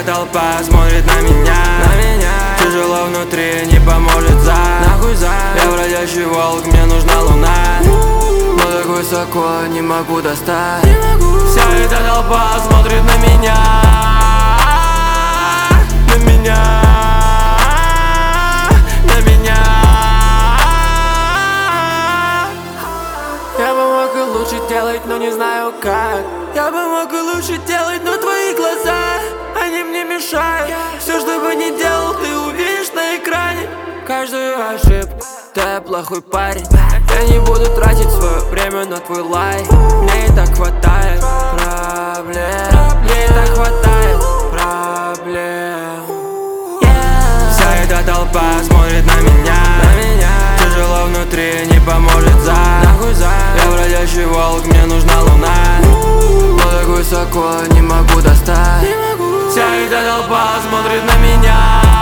эта толпа смотрит на меня. Тяжело внутри, не поможет нахуй за. Я бродячий волк, мне нужна луна, но так высоко не могу достать. Вся эта толпа смотрит на меня. На меня. На меня. Я бы мог и лучше делать, но не знаю как. Я бы мог и лучше делать, но твои глаза, они мне мешают. Все, что бы ни делал, ты увидишь на экране каждую ошибку. Ты плохой парень. Я не буду тратить свое время на твой лайк. Мне и так хватает проблем. Мне и так хватает проблем. Вся эта толпа смотрит на меня. Тяжело внутри, не поможет нахуй за. Я бродячий волк, мне нужна луна, но так высоко не могу достать. Вся эта толпа смотрит на меня.